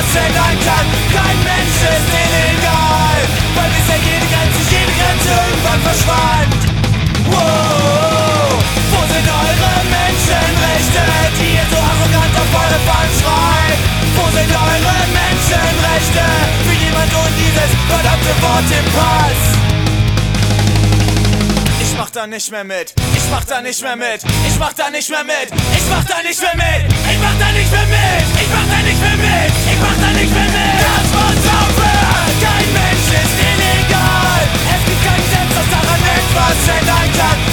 ändern kann. Kein Mensch ist illegal, weil bisher jede Grenze irgendwann verschwand. Wow, wo sind eure Menschenrechte, die ihr so arrogant auf eure Fahnen schreibt? Wo sind eure Menschenrechte für jemand ohne dieses verdammte Wort im Pass? Ich mach da nicht mehr mit, ich mach da nicht mehr mit, ich mach da nicht mehr mit, ich mach da nicht mehr mit, ich mach da nicht mehr mit, ich mach da nicht mehr mit, ich mach da nicht mehr mit. Das muss aufhören, kein Mensch ist illegal. Es gibt kein Gesetz, das daran etwas ändern kann.